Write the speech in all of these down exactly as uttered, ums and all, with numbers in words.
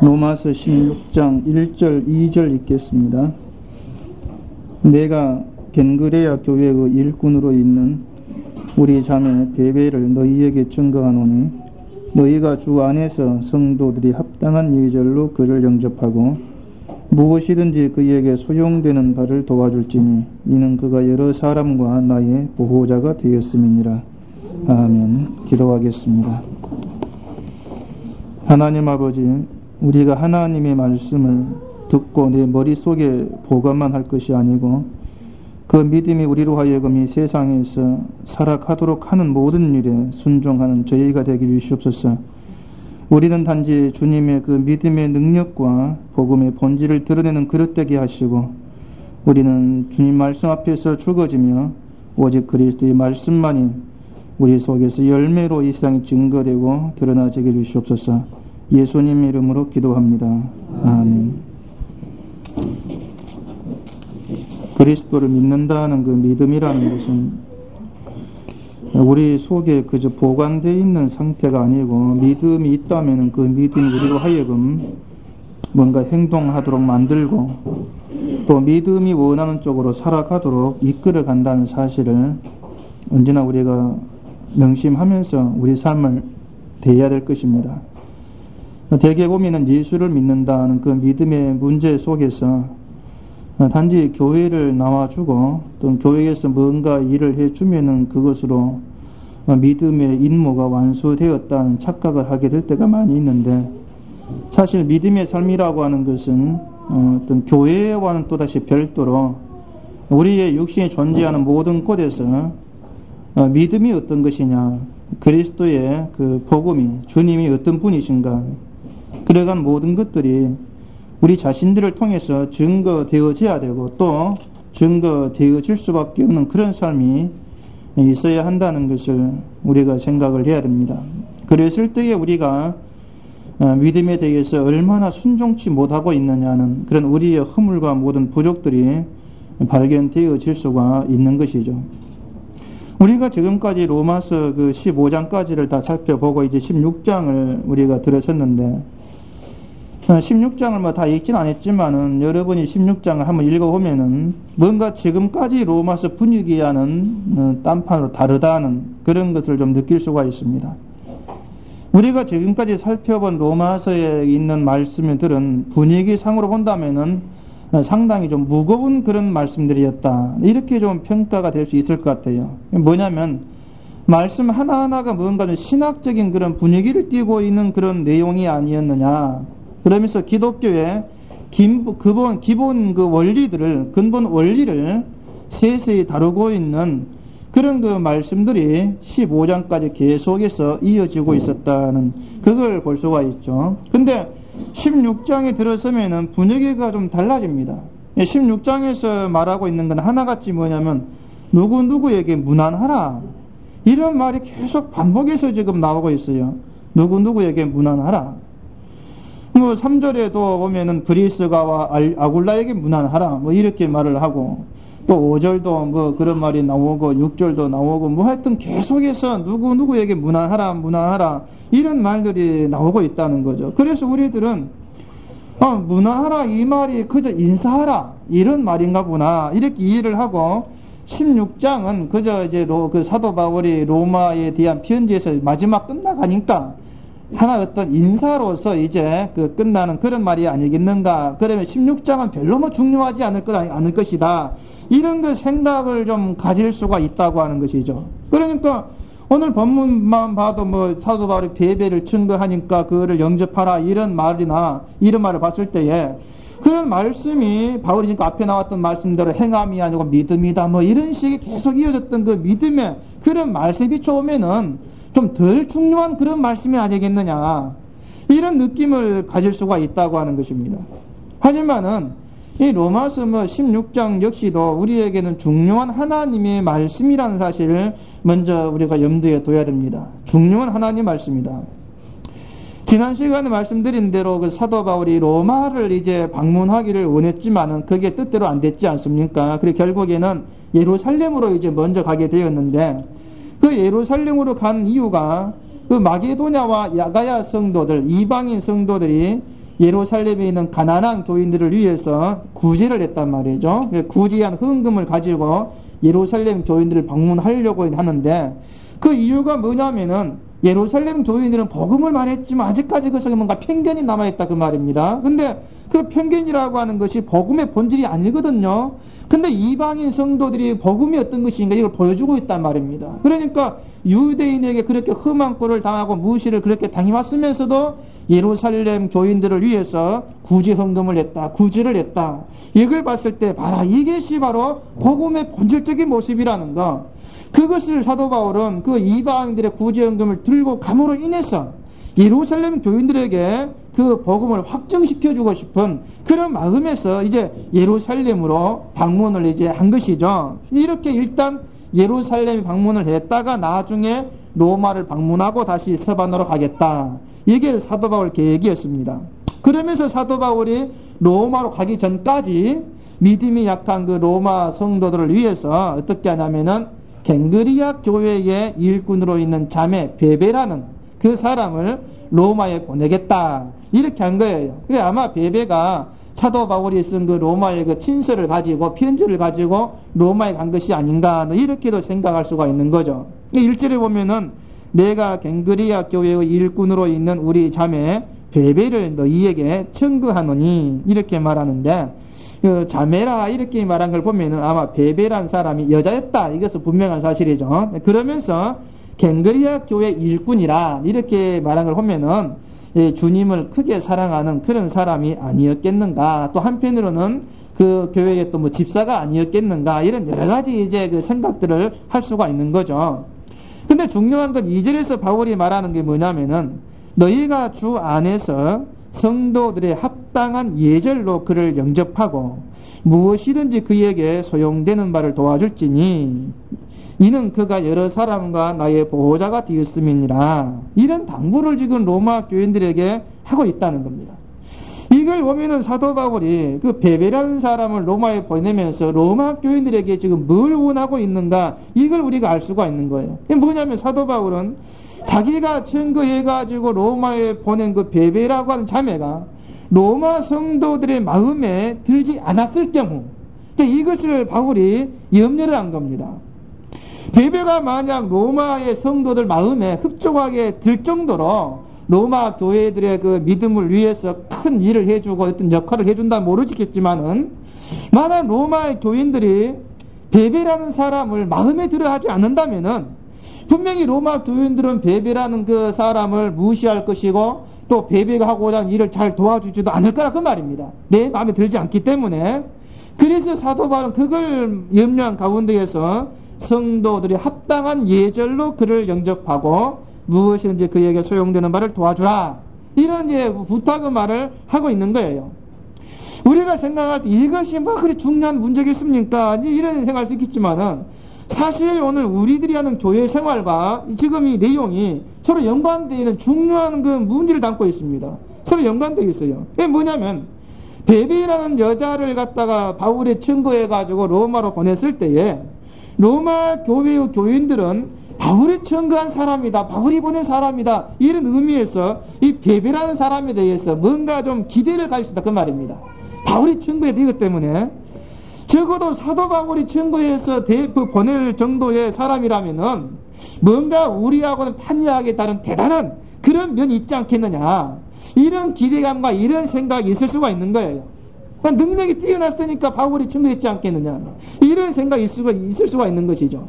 로마서 십육 장 일 절 이 절 읽겠습니다. 내가 겐그레아 교회의 일꾼으로 있는 우리 자매 베베를 너희에게 증거하노니 너희가 주 안에서 성도들이 합당한 예절로 그를 영접하고 무엇이든지 그에게 소용되는 바를 도와줄지니 이는 그가 여러 사람과 나의 보호자가 되었음이니라. 아멘. 기도하겠습니다. 하나님 아버지, 우리가 하나님의 말씀을 듣고 내 머릿속에 보관만 할 것이 아니고 그 믿음이 우리로 하여금 이 세상에서 살아가도록 하는 모든 일에 순종하는 저희가 되기 주시옵소서. 우리는 단지 주님의 그 믿음의 능력과 복음의 본질을 드러내는 그릇 되게 하시고 우리는 주님 말씀 앞에서 죽어지며 오직 그리스도의 말씀만이 우리 속에서 열매로 이 세상에 증거되고 드러나지게 주시옵소서. 예수님 이름으로 기도합니다. 아멘. 그리스도를 믿는다는 그 믿음이라는 것은 우리 속에 그저 보관되어 있는 상태가 아니고 믿음이 있다면 그 믿음이 우리로 하여금 뭔가 행동하도록 만들고 또 믿음이 원하는 쪽으로 살아가도록 이끌어 간다는 사실을 언제나 우리가 명심하면서 우리 삶을 대해야 될 것입니다. 대개 보면은 예수를 믿는다는 그 믿음의 문제 속에서 단지 교회를 나와주고 또 교회에서 뭔가 일을 해주면은 그것으로 믿음의 임무가 완수되었다는 착각을 하게 될 때가 많이 있는데 사실 믿음의 삶이라고 하는 것은 어떤 교회와는 또다시 별도로 우리의 육신이 존재하는 모든 곳에서 믿음이 어떤 것이냐, 그리스도의 그 복음이 주님이 어떤 분이신가, 그러한 모든 것들이 우리 자신들을 통해서 증거되어져야 되고 또 증거되어질 수밖에 없는 그런 삶이 있어야 한다는 것을 우리가 생각을 해야 됩니다. 그랬을 때에 우리가 믿음에 대해서 얼마나 순종치 못하고 있느냐는 그런 우리의 허물과 모든 부족들이 발견되어질 수가 있는 것이죠. 우리가 지금까지 로마서 그 십오 장까지를 다 살펴보고 이제 십육 장을 우리가 들었었는데 십육 장을 뭐 다 읽진 않았지만은 여러분이 십육 장을 한번 읽어보면은 뭔가 지금까지 로마서 분위기와는 딴판으로 다르다는 그런 것을 좀 느낄 수가 있습니다. 우리가 지금까지 살펴본 로마서에 있는 말씀들은 분위기상으로 본다면은 상당히 좀 무거운 그런 말씀들이었다. 이렇게 좀 평가가 될 수 있을 것 같아요. 뭐냐면 말씀 하나하나가 뭔가 좀 신학적인 그런 분위기를 띠고 있는 그런 내용이 아니었느냐. 그러면서 기독교의 기본, 기본 그 원리들을, 근본 원리를 세세히 다루고 있는 그런 그 말씀들이 십오 장까지 계속해서 이어지고 있었다는 그걸 볼 수가 있죠. 근데 십육 장에 들어서면은 분위기가 좀 달라집니다. 십육 장에서 말하고 있는 건 하나같이 뭐냐면 누구누구에게 무난하라. 이런 말이 계속 반복해서 지금 나오고 있어요. 누구누구에게 무난하라. 뭐 삼 절에도 보면은 브리스가와 아굴라에게 무난하라 뭐 이렇게 말을 하고 또 오 절도 뭐 그런 말이 나오고 육 절도 나오고 뭐 하여튼 계속해서 누구누구에게 무난하라 무난하라 이런 말들이 나오고 있다는 거죠. 그래서 우리들은 아, 무난하라 이 말이 그저 인사하라 이런 말인가 보나 이렇게 이해를 하고 십육 장은 그저 이제 로, 그 사도 바울이 로마에 대한 편지에서 마지막 끝나가니까 하나 어떤 인사로서 이제 그 끝나는 그런 말이 아니겠는가. 그러면 십육 장은 별로 뭐 중요하지 않을 것, 않을 것이다. 이런 그 생각을 좀 가질 수가 있다고 하는 것이죠. 그러니까 오늘 본문만 봐도 뭐 사도 바울이 베베를 증거하니까 그거를 영접하라 이런 말이나 이런 말을 봤을 때에 그런 말씀이 바울이 지금 앞에 나왔던 말씀대로 행함이 아니고 믿음이다 뭐 이런 식이 계속 이어졌던 그 믿음의 그런 말씀이 비춰오면은 좀 덜 중요한 그런 말씀이 아니겠느냐 이런 느낌을 가질 수가 있다고 하는 것입니다. 하지만은 이 로마서 뭐 십육 장 역시도 우리에게는 중요한 하나님의 말씀이라는 사실을 먼저 우리가 염두에 둬야 됩니다. 중요한 하나님 말씀이다. 지난 시간에 말씀드린 대로 그 사도 바울이 로마를 이제 방문하기를 원했지만은 그게 뜻대로 안 됐지 않습니까? 그리고 결국에는 예루살렘으로 이제 먼저 가게 되었는데 그 예루살렘으로 간 이유가 그 마게도냐와 야가야 성도들, 이방인 성도들이 예루살렘에 있는 가난한 교인들을 위해서 구제를 했단 말이죠. 구제한 헌금을 가지고 예루살렘 교인들을 방문하려고 하는데, 그 이유가 뭐냐면은 예루살렘 교인들은 복음을 말했지만 아직까지 그 속에 뭔가 편견이 남아있다 그 말입니다. 근데 그 편견이라고 하는 것이 복음의 본질이 아니거든요. 근데 이방인 성도들이 복음이 어떤 것인가 이걸 보여주고 있단 말입니다. 그러니까 유대인에게 그렇게 험한 꼴을 당하고 무시를 그렇게 당해왔으면서도 예루살렘 교인들을 위해서 구제 헌금을 했다, 구제를 했다. 이걸 봤을 때 봐라, 이것이 바로 복음의 본질적인 모습이라는 거. 그것을 사도 바울은 그 이방인들의 구제 헌금을 들고 감으로 인해서 예루살렘 교인들에게 그 복음을 확정시켜주고 싶은 그런 마음에서 이제 예루살렘으로 방문을 이제 한 것이죠. 이렇게 일단 예루살렘 방문을 했다가 나중에 로마를 방문하고 다시 서반으로 가겠다. 이게 사도 바울 계획이었습니다. 그러면서 사도 바울이 로마로 가기 전까지 믿음이 약한 그 로마 성도들을 위해서 어떻게 하냐면은 갱그리아 교회의 일꾼으로 있는 자매 베베라는 그 사람을 로마에 보내겠다. 이렇게 한 거예요. 그래 아마 베베가 사도 바울이 쓴 그 로마의 그 친서를 가지고 편지를 가지고 로마에 간 것이 아닌가 이렇게도 생각할 수가 있는 거죠. 일 절에 보면은 내가 갱그리아 교회의 일꾼으로 있는 우리 자매 베베를 너희에게 청구하노니 이렇게 말하는데, 그 자매라 이렇게 말한 걸 보면은 아마 베베란 사람이 여자였다. 이것은 분명한 사실이죠. 그러면서 갱그리아 교회 일꾼이라 이렇게 말한 걸 보면은 주님을 크게 사랑하는 그런 사람이 아니었겠는가. 또 한편으로는 그 교회의 또 뭐 집사가 아니었겠는가. 이런 여러 가지 이제 그 생각들을 할 수가 있는 거죠. 근데 중요한 건 이 절에서 바울이 말하는 게 뭐냐면은 너희가 주 안에서 성도들의 합당한 예절로 그를 영접하고 무엇이든지 그에게 소용되는 바를 도와줄지니 이는 그가 여러 사람과 나의 보호자가 되었음이니라. 이런 당부를 지금 로마 교인들에게 하고 있다는 겁니다. 이걸 보면은 사도 바울이 그 베베라는 사람을 로마에 보내면서 로마 교인들에게 지금 뭘 원하고 있는가 이걸 우리가 알 수가 있는 거예요. 이게 뭐냐면 사도 바울은 자기가 청구해가지고 로마에 보낸 그 베베라고 하는 자매가 로마 성도들의 마음에 들지 않았을 경우 이것을 바울이 염려를 한 겁니다. 베베가 만약 로마의 성도들 마음에 흡족하게 들 정도로 로마 교회들의 그 믿음을 위해서 큰 일을 해주고 어떤 역할을 해준다 모르겠지만은 만약 로마의 교인들이 베베라는 사람을 마음에 들어 하지 않는다면은 분명히 로마 교인들은 베베라는 그 사람을 무시할 것이고 또 베베가 하고자 하는 일을 잘 도와주지도 않을 거라 그 말입니다. 내 마음에 들지 않기 때문에. 그래서 사도 바울은 그걸 염려한 가운데에서 성도들이 합당한 예절로 그를 영접하고 무엇이든지 그에게 소용되는 바를 도와주라. 이런 이제 부탁의 말을 하고 있는 거예요. 우리가 생각할 때 이것이 뭐 그리 중요한 문제겠습니까? 이런 생각할 수 있겠지만은 사실 오늘 우리들이 하는 교회 생활과 지금 이 내용이 서로 연관되어 있는 중요한 그 문제를 담고 있습니다. 서로 연관되어 있어요. 이게 뭐냐면 베베라는 여자를 갖다가 바울에 청구해가지고 로마로 보냈을 때에 로마 교회의 교인들은 바울이 청구한 사람이다, 바울이 보낸 사람이다 이런 의미에서 이 베베라는 사람에 대해서 뭔가 좀 기대를 가질 수 있다 그 말입니다. 바울이 청구했다 이것 때문에 적어도 사도 바울이 청구해서 대프 보낼 정도의 사람이라면은 뭔가 우리하고는 판이하게 다른 대단한 그런 면이 있지 않겠느냐 이런 기대감과 이런 생각이 있을 수가 있는 거예요. 그러니까 능력이 뛰어났으니까 바울이 청구했지 않겠느냐 이런 생각이 있을 수가, 있을 수가 있는 것이죠.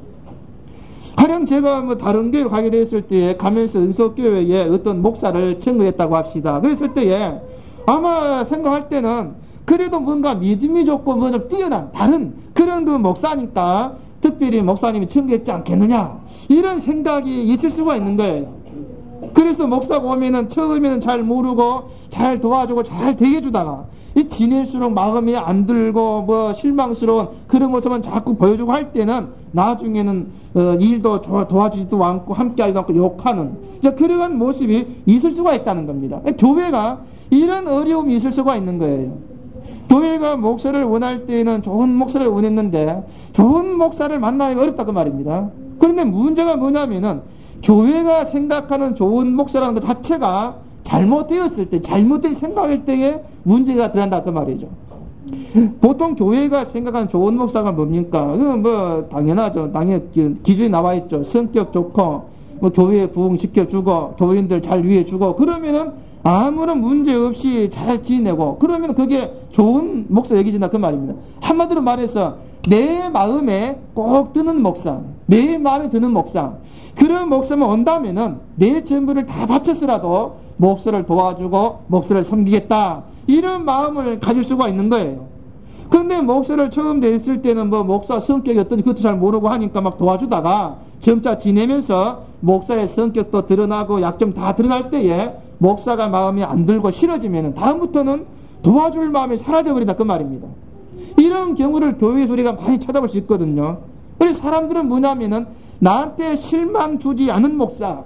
가령 제가 뭐 다른 교회 가게 됐을 때에 가면서 은석교회에 어떤 목사를 청구했다고 합시다. 그랬을 때에 아마 생각할 때는 그래도 뭔가 믿음이 좋고 뭐 좀 뛰어난 다른 그런 그 목사니까 특별히 목사님이 청구했지 않겠느냐 이런 생각이 있을 수가 있는 거예요. 그래서 목사가 오면은 처음에는 잘 모르고 잘 도와주고 잘 대해주다가 이 지낼수록 마음이 안 들고 뭐 실망스러운 그런 모습은 자꾸 보여주고 할 때는 나중에는 어, 일도 도와주지도 않고 함께하지도 않고 욕하는 그런 모습이 있을 수가 있다는 겁니다. 교회가 이런 어려움이 있을 수가 있는 거예요. 교회가 목사를 원할 때에는 좋은 목사를 원했는데 좋은 목사를 만나기가 어렵다 그 말입니다. 그런데 문제가 뭐냐면은 교회가 생각하는 좋은 목사라는 것 자체가 잘못되었을 때, 잘못된 생각일 때에 문제가 드러난다 그 말이죠. 보통 교회가 생각하는 좋은 목사가 뭡니까? 그건 뭐 당연하죠. 당연히 기준이 나와 있죠. 성격 좋고 뭐 교회에 부흥시켜주고 교인들 잘 위해주고 그러면은 아무런 문제 없이 잘 지내고 그러면 그게 좋은 목사 얘기진다 그 말입니다. 한마디로 말해서 내 마음에 꼭 드는 목사, 내 마음에 드는 목사, 그런 목사만 온다면은 내 전부를 다 바쳐서라도 목사를 도와주고 목사를 섬기겠다 이런 마음을 가질 수가 있는 거예요. 그런데 목사를 처음 냈을 때는 뭐 목사 성격이 어떤지 그것도 잘 모르고 하니까 막 도와주다가 점차 지내면서 목사의 성격도 드러나고 약점 다 드러날 때에 목사가 마음이 안 들고 싫어지면은 다음부터는 도와줄 마음이 사라져버린다 그 말입니다. 이런 경우를 교회에서 우리가 많이 찾아볼 수 있거든요. 그래서 사람들은 뭐냐면은 나한테 실망 주지 않은 목사,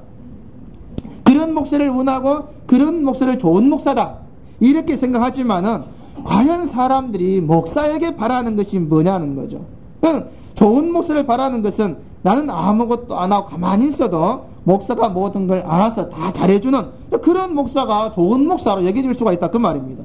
그런 목사를 원하고 그런 목사를 좋은 목사다 이렇게 생각하지만은 과연 사람들이 목사에게 바라는 것이 뭐냐는 거죠. 좋은 목사를 바라는 것은 나는 아무것도 안 하고 가만히 있어도 목사가 모든 걸 알아서 다 잘해주는 그런 목사가 좋은 목사로 여겨질 수가 있다 그 말입니다.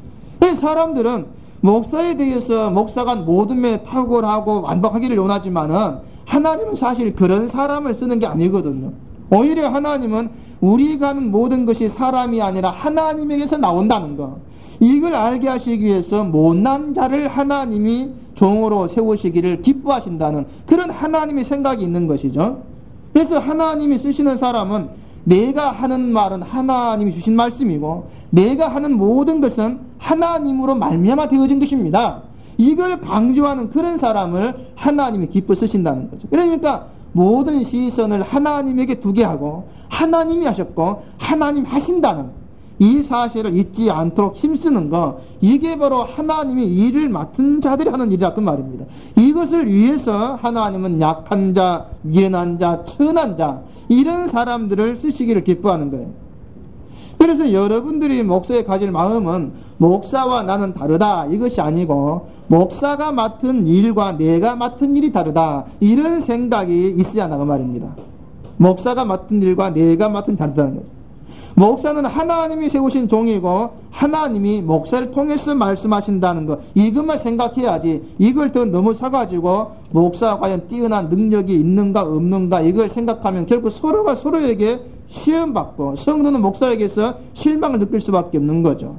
사람들은 목사에 대해서 목사가 모든 면에 탁월하고 완벽하기를 원하지만은 하나님은 사실 그런 사람을 쓰는 게 아니거든요. 오히려 하나님은 우리가 하는 모든 것이 사람이 아니라 하나님에게서 나온다는 거, 이걸 알게 하시기 위해서 못난 자를 하나님이 종으로 세우시기를 기뻐하신다는 그런 하나님의 생각이 있는 것이죠. 그래서 하나님이 쓰시는 사람은 내가 하는 말은 하나님이 주신 말씀이고 내가 하는 모든 것은 하나님으로 말미암아 되어진 것입니다. 이걸 강조하는 그런 사람을 하나님이 기뻐 쓰신다는 거죠. 그러니까 모든 시선을 하나님에게 두게 하고 하나님이 하셨고 하나님 하신다는 이 사실을 잊지 않도록 힘쓰는 거, 이게 바로 하나님이 일을 맡은 자들이 하는 일이라 그 말입니다. 이것을 위해서 하나님은 약한 자, 미련한 자, 천한 자 이런 사람들을 쓰시기를 기뻐하는 거예요. 그래서 여러분들이 목사에 가질 마음은 목사와 나는 다르다 이것이 아니고 목사가 맡은 일과 내가 맡은 일이 다르다 이런 생각이 있어야 하나 그 말입니다. 목사가 맡은 일과 내가 맡은 다르다는 거죠. 목사는 하나님이 세우신 종이고 하나님이 목사를 통해서 말씀하신다는 것 이것만 생각해야지 이걸 더 넘어서가지고 목사가 과연 뛰어난 능력이 있는가 없는가 이걸 생각하면 결국 서로가 서로에게 시험받고 성도는 목사에게서 실망을 느낄 수밖에 없는 거죠.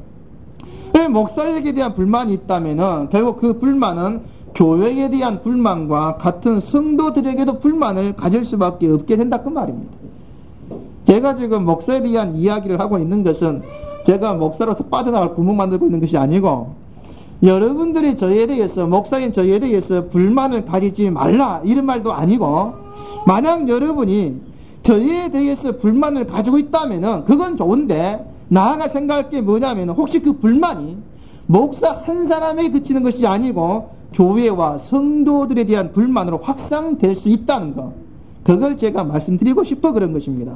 목사에게 대한 불만이 있다면 결국 그 불만은 교회에 대한 불만과 같은 성도들에게도 불만을 가질 수밖에 없게 된다 그 말입니다. 제가 지금 목사에 대한 이야기를 하고 있는 것은 제가 목사로서 빠져나갈 구멍 만들고 있는 것이 아니고 여러분들이 저에 대해서 목사인 저에 대해서 불만을 가지지 말라 이런 말도 아니고 만약 여러분이 저에 대해서 불만을 가지고 있다면은 그건 좋은데 나아가 생각할 게 뭐냐면 혹시 그 불만이 목사 한 사람에게 그치는 것이 아니고 교회와 성도들에 대한 불만으로 확산될 수 있다는 것 그걸 제가 말씀드리고 싶어 그런 것입니다.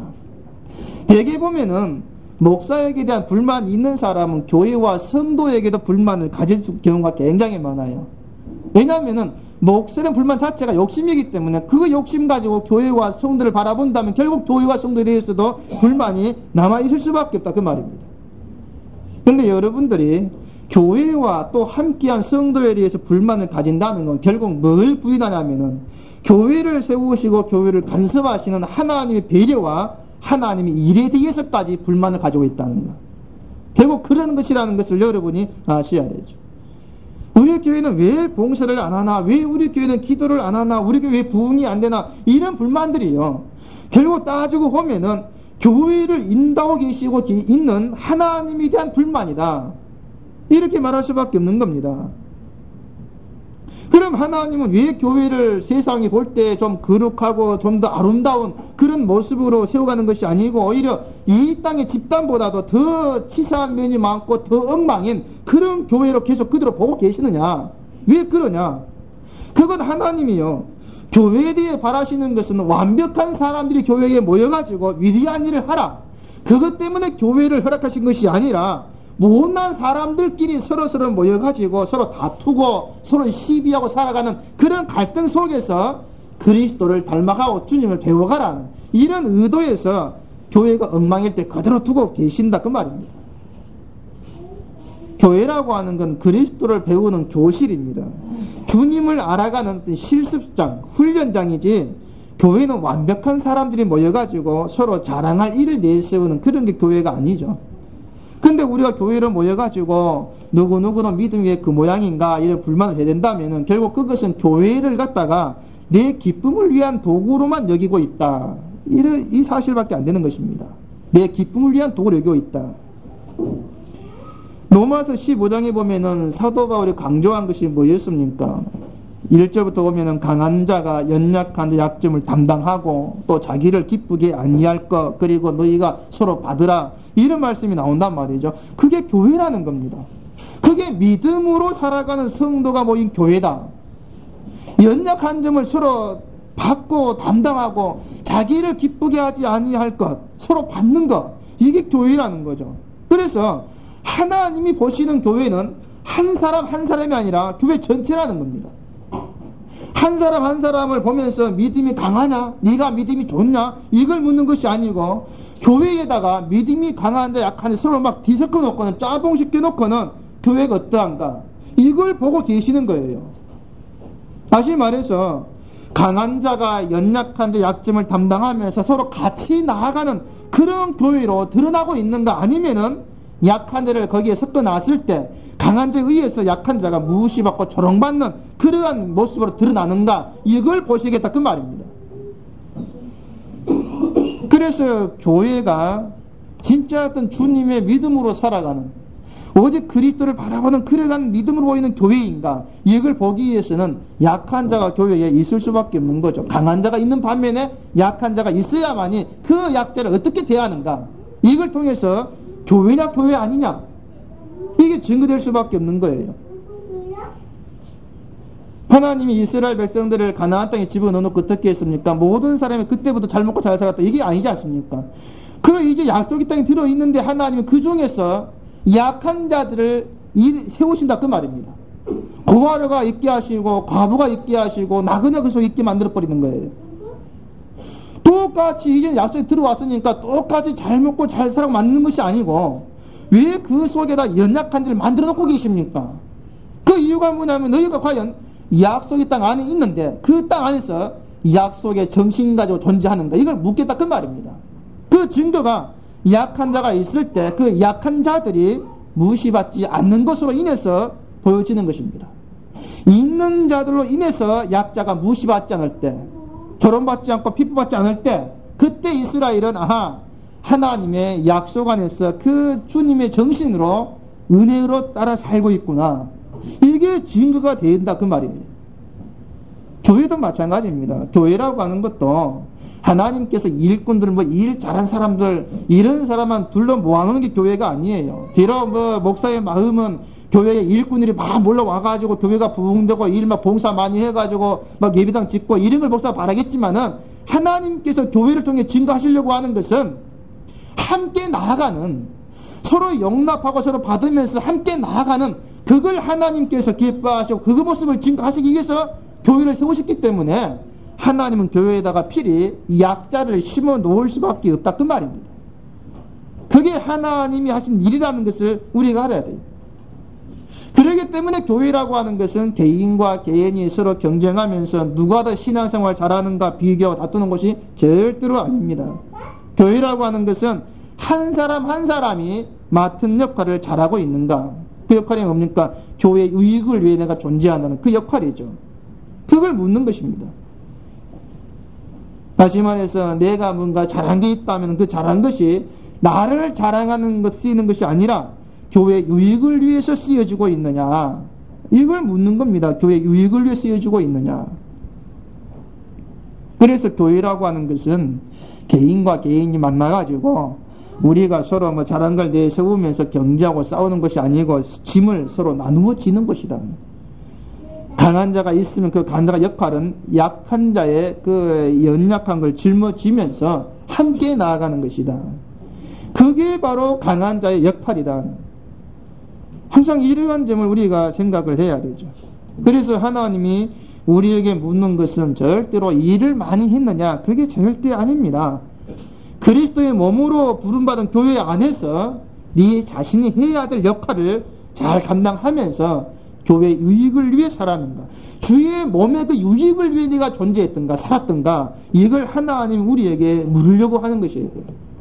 대개 보면은 목사에게 대한 불만이 있는 사람은 교회와 성도에게도 불만을 가질 경우가 굉장히 많아요. 왜냐하면은 목사의 불만 자체가 욕심이기 때문에 그 욕심 가지고 교회와 성도를 바라본다면 결국 교회와 성도에 대해서도 불만이 남아있을 수밖에 없다 그 말입니다. 그런데 여러분들이 교회와 또 함께한 성도에 대해서 불만을 가진다는 건 결국 뭘 부인하냐면은 교회를 세우시고 교회를 간섭하시는 하나님의 배려와 하나님의 일에 대해서까지 불만을 가지고 있다는 것. 결국 그런 것이라는 것을 여러분이 아셔야 되죠. 우리 교회는 왜 봉사를 안 하나? 왜 우리 교회는 기도를 안 하나? 우리 교회 왜 부흥이 안 되나? 이런 불만들이요. 결국 따지고 보면은 교회를 인도하고 계시고 있는 하나님에 대한 불만이다. 이렇게 말할 수밖에 없는 겁니다. 그럼 하나님은 왜 교회를 세상이 볼 때 좀 거룩하고 좀 더 아름다운 그런 모습으로 세워가는 것이 아니고 오히려 이 땅의 집단보다도 더 치사한 면이 많고 더 엉망인 그런 교회로 계속 그대로 보고 계시느냐? 왜 그러냐? 그건 하나님이요. 교회에 대해 바라시는 것은 완벽한 사람들이 교회에 모여가지고 위대한 일을 하라. 그것 때문에 교회를 허락하신 것이 아니라 못난 사람들끼리 서로서로 모여가지고 서로 다투고 서로 시비하고 살아가는 그런 갈등 속에서 그리스도를 닮아가고 주님을 배워가라는 이런 의도에서 교회가 엉망일 때 그대로 두고 계신다 그 말입니다. 교회라고 하는 건 그리스도를 배우는 교실입니다. 주님을 알아가는 실습장, 훈련장이지 교회는 완벽한 사람들이 모여가지고 서로 자랑할 일을 내세우는 그런 게 교회가 아니죠. 근데 우리가 교회를 모여가지고 누구누구는 믿음이 왜 그 모양인가 이런 불만을 해야 된다면 결국 그것은 교회를 갖다가 내 기쁨을 위한 도구로만 여기고 있다. 이런, 이 사실밖에 안 되는 것입니다. 내 기쁨을 위한 도구로 여기고 있다. 로마서 십오 장에 보면은 사도 바울이 강조한 것이 뭐였습니까? 일 절부터 보면은 강한 자가 연약한 자 약점을 담당하고 또 자기를 기쁘게 아니할 것, 그리고 너희가 서로 받으라, 이런 말씀이 나온단 말이죠. 그게 교회라는 겁니다. 그게 믿음으로 살아가는 성도가 모인 교회다. 연약한 점을 서로 받고 담당하고 자기를 기쁘게 하지 아니할 것, 서로 받는 것, 이게 교회라는 거죠. 그래서 하나님이 보시는 교회는 한 사람 한 사람이 아니라 교회 전체라는 겁니다. 한 사람 한 사람을 보면서 믿음이 강하냐, 네가 믿음이 좋냐, 이걸 묻는 것이 아니고 교회에다가 믿음이 강한 자 약한 자 서로 막 뒤섞어 놓고는 짜봉시켜 놓고는 교회가 어떠한가, 이걸 보고 계시는 거예요. 다시 말해서 강한 자가 연약한 자 약점을 담당하면서 서로 같이 나아가는 그런 교회로 드러나고 있는가, 아니면은 약한 자를 거기에 섞어 놨을 때 강한 자에 의해서 약한 자가 무시받고 조롱받는 그러한 모습으로 드러나는가, 이걸 보시겠다 그 말입니다. 그래서 교회가 진짜 어떤 주님의 믿음으로 살아가는, 오직 그리스도를 바라보는 그러한 믿음으로 보이는 교회인가, 이걸 보기 위해서는 약한 자가 교회에 있을 수밖에 없는 거죠. 강한 자가 있는 반면에 약한 자가 있어야만이 그 약자를 어떻게 대하는가, 이걸 통해서 교회냐 교회 아니냐, 이게 증거될 수밖에 없는 거예요. 하나님이 이스라엘 백성들을 가나안 땅에 집어넣어놓고 어떻게 했습니까? 모든 사람이 그때부터 잘 먹고 잘 살았다, 이게 아니지 않습니까? 그 이제 약속의 땅에 들어있는데 하나님은 그 중에서 약한 자들을 세우신다 그 말입니다. 고아르가 있게 하시고 과부가 있게 하시고 나그네 그 속에 있게 만들어버리는 거예요. 똑같이 이제 약속에 들어왔으니까 똑같이 잘 먹고 잘 살고 맞는 것이 아니고 왜 그 속에다 연약한 자를 만들어 놓고 계십니까? 그 이유가 뭐냐면 너희가 과연 약속의 땅 안에 있는데 그 땅 안에서 약속의 정신 가지고 존재하는가, 이걸 묻겠다 그 말입니다. 그 증거가 약한 자가 있을 때 그 약한 자들이 무시받지 않는 것으로 인해서 보여지는 것입니다. 있는 자들로 인해서 약자가 무시받지 않을 때, 조롱받지 않고 핍박받지 않을 때, 그때 이스라엘은 아하, 하나님의 약속 안에서 그 주님의 정신으로 은혜로 따라 살고 있구나, 이게 증거가 된다 그 말이에요. 교회도 마찬가지입니다. 교회라고 하는 것도 하나님께서 일꾼들, 뭐 일 잘한 사람들, 이런 사람만 둘러 모아놓는 게 교회가 아니에요. 비록 뭐 목사의 마음은 교회에 일꾼들이 막 몰려와가지고 교회가 부흥되고 일 막 봉사 많이 해가지고 막 예배당 짓고 이런 걸 목사가 바라겠지만은, 하나님께서 교회를 통해 증거하시려고 하는 것은 함께 나아가는, 서로 용납하고 서로 받으면서 함께 나아가는, 그걸 하나님께서 기뻐하시고 그 모습을 증거하시기 위해서 교회를 세우셨기 때문에 하나님은 교회에다가 필히 약자를 심어 놓을 수밖에 없다 그 말입니다. 그게 하나님이 하신 일이라는 것을 우리가 알아야 돼요. 그렇기 때문에 교회라고 하는 것은 개인과 개인이 서로 경쟁하면서 누가 더 신앙생활 잘하는가 비교하고 다투는 것이 절대로 아닙니다. 교회라고 하는 것은 한 사람 한 사람이 맡은 역할을 잘하고 있는가, 그 역할이 뭡니까? 교회의 유익을 위해 내가 존재한다는 그 역할이죠. 그걸 묻는 것입니다. 다시 말해서 내가 뭔가 잘한 게 있다면 그 잘한 것이 나를 자랑하는 것 쓰이는 것이 아니라 교회 유익을 위해서 쓰여지고 있느냐, 이걸 묻는 겁니다. 교회 유익을 위해 쓰여지고 있느냐. 그래서 교회라고 하는 것은 개인과 개인이 만나가지고 우리가 서로 뭐 잘한 걸 내세우면서 경쟁하고 싸우는 것이 아니고 짐을 서로 나누어 지는 것이다. 강한 자가 있으면 그 강한 자가 역할은 약한 자의 그 연약한 걸 짊어지면서 함께 나아가는 것이다. 그게 바로 강한 자의 역할이다. 항상 이러한 점을 우리가 생각을 해야 되죠. 그래서 하나님이 우리에게 묻는 것은 절대로 일을 많이 했느냐, 그게 절대 아닙니다. 그리스도의 몸으로 부름받은 교회 안에서 네 자신이 해야 될 역할을 잘 감당하면서 교회 유익을 위해 살았는가, 주의 몸의 그 유익을 위해 네가 존재했던가 살았던가, 이걸 하나님 우리에게 물으려고 하는 것이에요.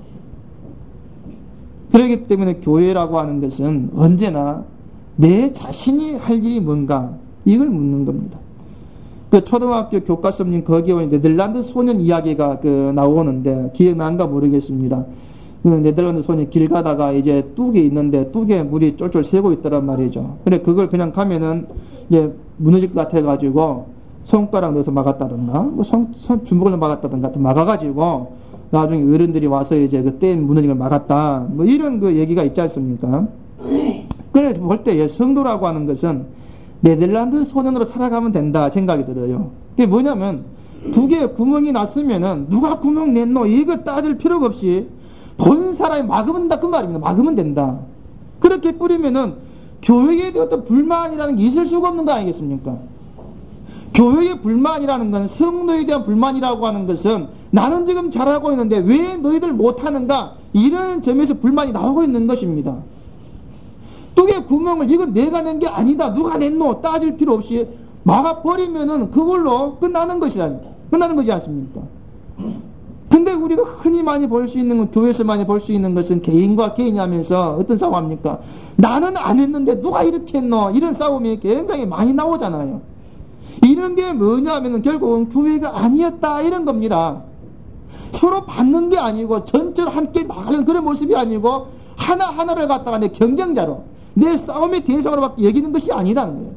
그렇기 때문에 교회라고 하는 것은 언제나 내 자신이 할 일이 뭔가 이걸 묻는 겁니다. 그 초등학교 교과서님 거기에 오는 네덜란드 소년 이야기가 그 나오는데 기억난가 모르겠습니다. 그 네덜란드 소년이 길 가다가 이제 뚝이 있는데 뚝에 물이 쫄쫄 새고 있더란 말이죠. 근데 그걸 그냥 가면은 이제 무너질 것 같아가지고 손가락 넣어서 막았다든가, 뭐 손, 손 주먹을 막았다든가 막아가지고 나중에 어른들이 와서 이제 그때 무너진 걸 막았다. 뭐 이런 그 얘기가 있지 않습니까? 그래서 볼 때 성도라고 하는 것은 네덜란드 소년으로 살아가면 된다 생각이 들어요. 그게 뭐냐면 두 개의 구멍이 났으면은 누가 구멍 냈노 이거 따질 필요가 없이 본 사람이 막으면 된다 그 말입니다. 막으면 된다. 그렇게 뿌리면은 교회에 대한 어떤 불만이라는 게 있을 수가 없는 거 아니겠습니까? 교회의 불만이라는 건 성도에 대한 불만이라고 하는 것은 나는 지금 잘하고 있는데 왜 너희들 못하는가 이런 점에서 불만이 나오고 있는 것입니다. 뚝의 구멍을 이건 내가 낸 게 아니다 누가 냈노 따질 필요 없이 막아버리면은 그걸로 끝나는 것이라 끝나는 거지 않습니까? 근데 우리가 흔히 많이 볼 수 있는 건, 교회에서 많이 볼 수 있는 것은 개인과 개인이 하면서 어떤 싸움합니까? 나는 안 했는데 누가 이렇게 했노 이런 싸움이 굉장히 많이 나오잖아요. 이런 게 뭐냐 하면은 결국은 교회가 아니었다 이런 겁니다. 서로 받는 게 아니고 전체로 함께 나가는 그런 모습이 아니고 하나하나를 갖다가 내 경쟁자로 내 싸움의 대상으로밖에 여기는 것이 아니다는 거예요.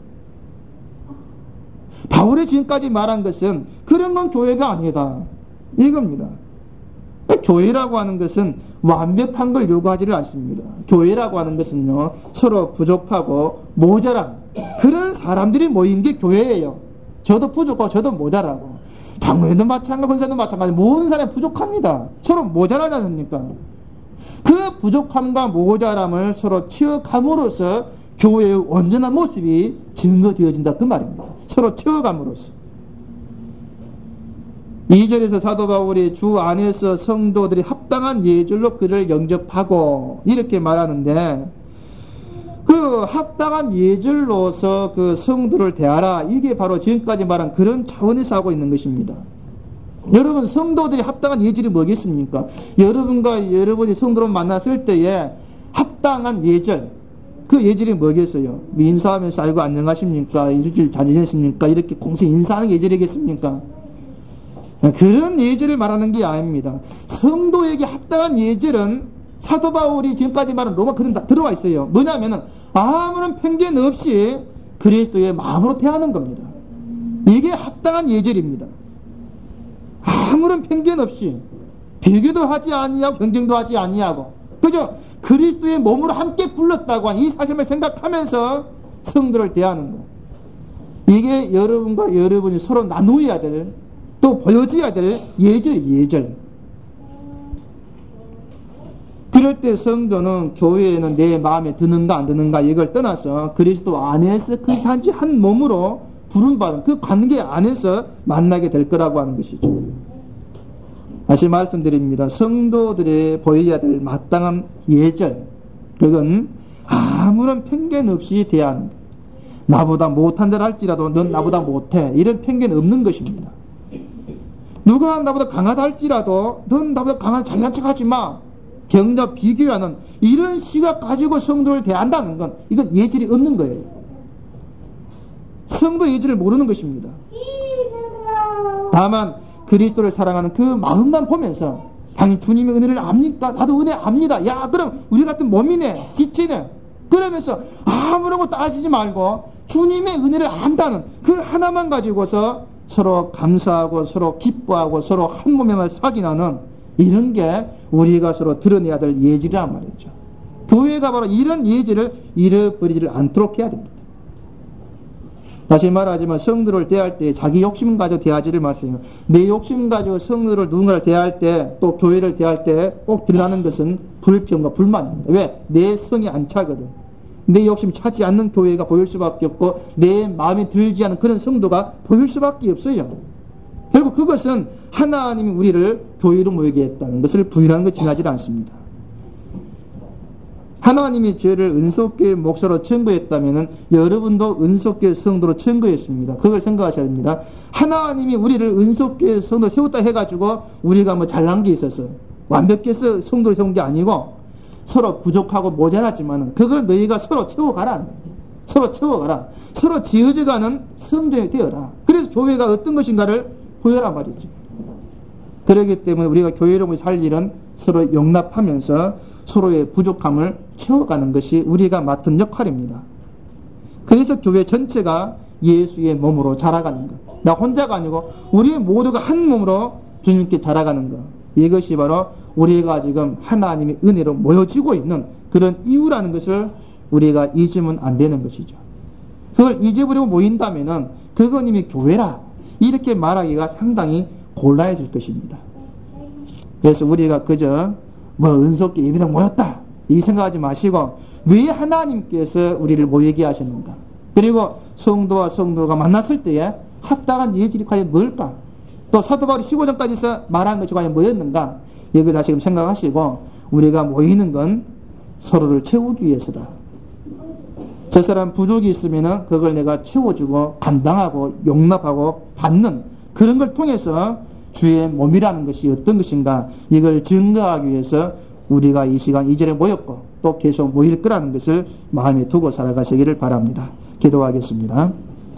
바울이 지금까지 말한 것은 그런 건 교회가 아니다 이겁니다. 교회라고 하는 것은 완벽한 걸 요구하지를 않습니다. 교회라고 하는 것은요 서로 부족하고 모자란 그런 사람들이 모인 게 교회예요. 저도 부족하고 저도 모자라고, 장로님도 마찬가지, 권사도 마찬가지, 모든 사람이 부족합니다. 서로 모자라지 않습니까? 그 부족함과 모자람을 서로 채워감으로써 교회의 온전한 모습이 증거되어진다 그 말입니다. 서로 채워감으로써. 이 절에서 사도 바울이 주 안에서 성도들이 합당한 예절로 그를 영접하고 이렇게 말하는데, 그 합당한 예절로서 그 성도를 대하라, 이게 바로 지금까지 말한 그런 차원에서 하고 있는 것입니다. 여러분, 성도들이 합당한 예절이 뭐겠습니까? 여러분과 여러분이 성도를 만났을 때에 합당한 예절, 그 예절이 뭐겠어요? 인사하면서 아이고 안녕하십니까? 이렇게 잘 지냈습니까? 이렇게 공식 인사하는 예절이겠습니까? 그런 예절을 말하는 게 아닙니다. 성도에게 합당한 예절은 사도 바울이 지금까지 말한 로마 그대로 다 들어와 있어요. 뭐냐면은 아무런 편견 없이 그리스도의 마음으로 대하는 겁니다. 이게 합당한 예절입니다. 아무런 편견 없이 비교도 하지 아니하고 경쟁도 하지 아니하고, 그죠? 그리스도의 몸으로 함께 불렀다고 한 이 사실을 생각하면서 성도를 대하는 것. 이게 여러분과 여러분이 서로 나누어야 될, 또 보여줘야 될 예절, 예절. 그럴 때 성도는 교회에는 내 마음에 드는가 안 드는가 이걸 떠나서 그리스도 안에서 그 단지 한 몸으로 부름받은 그 관계 안에서 만나게 될 거라고 하는 것이죠. 다시 말씀드립니다. 성도들이 보여야 될 마땅한 예절, 그건 아무런 편견 없이 대하는 것. 나보다 못한 줄 알지라도 넌 나보다 못해, 이런 편견 없는 것입니다. 누가 나보다 강하다 할지라도 넌 나보다 강한 잘난 척하지 마, 경력 비교하는 이런 시각 가지고 성도를 대한다는 건 이건 예절이 없는 거예요. 성도 예절을 모르는 것입니다. 다만 그리스도를 사랑하는 그 마음만 보면서, 당연히 주님의 은혜를 압니까? 나도 은혜 압니다. 야, 그럼 우리 같은 몸이네, 지치네. 그러면서 아무런 거 따지지 말고 주님의 은혜를 안다는 그 하나만 가지고서 서로 감사하고 서로 기뻐하고 서로 한 몸에만 삭인하는 이런 게 우리가 서로 드러내야 될 예절이란 말이죠. 교회가 바로 이런 예절을 잃어버리지를 않도록 해야 됩니다. 다시 말하지만 성도를 대할 때 자기 욕심 가지고 대하지를 마세요. 내 욕심 가지고 성도를 누군가를 대할 때, 또 교회를 대할 때 꼭 드러나는 것은 불평과 불만입니다. 왜? 내 성이 안 차거든. 내 욕심이 차지 않는 교회가 보일 수밖에 없고 내 마음에 들지 않은 그런 성도가 보일 수밖에 없어요. 결국 그렇다고 그것은 하나님이 우리를 교회로 모이게 했다는 것을 부인하는 것 지나지 않습니다. 하나님이 죄를 은속교의 목사로 청구했다면 여러분도 은속교의 성도로 청구했습니다. 그걸 생각하셔야 됩니다. 하나님이 우리를 은속교의 성도로 세웠다 해가지고 우리가 뭐 잘난 게 있어서 완벽해서 성도로 세운 게 아니고 서로 부족하고 모자랐지만 그걸 너희가 서로 채워가라. 서로 채워가라. 서로 지어져가는 성도가 되어라. 그래서 교회가 어떤 것인가를 보여라 말이죠. 그렇기 때문에 우리가 교회로 살 일은 서로 용납하면서 서로의 부족함을 채워가는 것이 우리가 맡은 역할입니다. 그래서 교회 전체가 예수의 몸으로 자라가는 것. 나 혼자가 아니고 우리 모두가 한 몸으로 주님께 자라가는 것. 이것이 바로 우리가 지금 하나님의 은혜로 모여지고 있는 그런 이유라는 것을 우리가 잊으면 안 되는 것이죠. 그걸 잊어버리고 모인다면은 그건 이미 교회라 이렇게 말하기가 상당히 곤란해질 것입니다. 그래서 우리가 그저 뭐 은속기 예배당 모였다 이 생각하지 마시고 왜 하나님께서 우리를 모이게 하셨는가, 그리고 성도와 성도가 만났을 때에 합당한 예질이 과연 뭘까, 또 사도 바울이 십오 장까지서 말한 것이 과연 뭐였는가, 이걸 다시금 생각하시고 우리가 모이는 건 서로를 채우기 위해서다. 저 사람 부족이 있으면 그걸 내가 채워주고 감당하고 용납하고 받는 그런 걸 통해서 주의 몸이라는 것이 어떤 것인가, 이걸 증거하기 위해서 우리가 이 시간 이 절에 모였고 또 계속 모일 거라는 것을 마음에 두고 살아가시기를 바랍니다. 기도하겠습니다.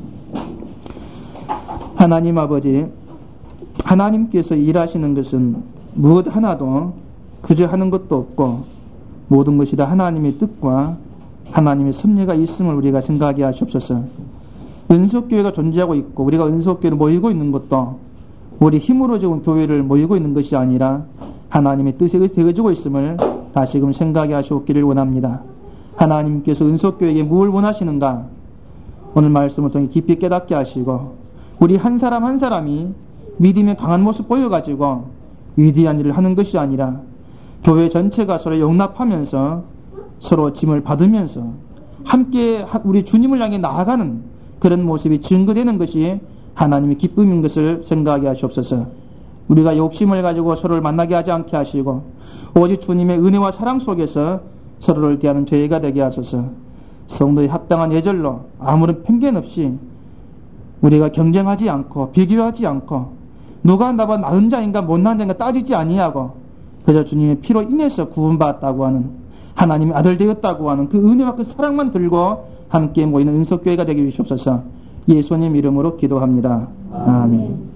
하나님 아버지, 하나님께서 일하시는 것은 무엇 하나도 그저 하는 것도 없고 모든 것이 다 하나님의 뜻과 하나님의 섭리가 있음을 우리가 생각하게 하시옵소서. 은속교회가 존재하고 있고 우리가 은속교회를 모이고 있는 것도 우리 힘으로 지금 교회를 모이고 있는 것이 아니라 하나님의 뜻이 되어지고 있음을 다시금 생각하게 하시옵기를 원합니다. 하나님께서 은속교회에게 무엇을 원하시는가 오늘 말씀을 통해 깊이 깨닫게 하시고 우리 한 사람 한 사람이 믿음의 강한 모습 보여가지고 위대한 일을 하는 것이 아니라 교회 전체가 서로 용납하면서 서로 짐을 받으면서 함께 우리 주님을 향해 나아가는 그런 모습이 증거되는 것이 하나님의 기쁨인 것을 생각하게 하시옵소서. 우리가 욕심을 가지고 서로를 만나게 하지 않게 하시고 오직 주님의 은혜와 사랑 속에서 서로를 대하는 저희가 되게 하소서. 성도의 합당한 예절로 아무런 편견 없이 우리가 경쟁하지 않고 비교하지 않고 누가 나보다 나은 자인가 못난 자인가 따지지 아니하고 그저 주님의 피로 인해서 구원받았다고 하는 하나님의 아들 되었다고 하는 그 은혜와 그 사랑만 들고 함께 모이는 은속교회가 되게 주시옵소서. 예수님 이름으로 기도합니다. 아멘.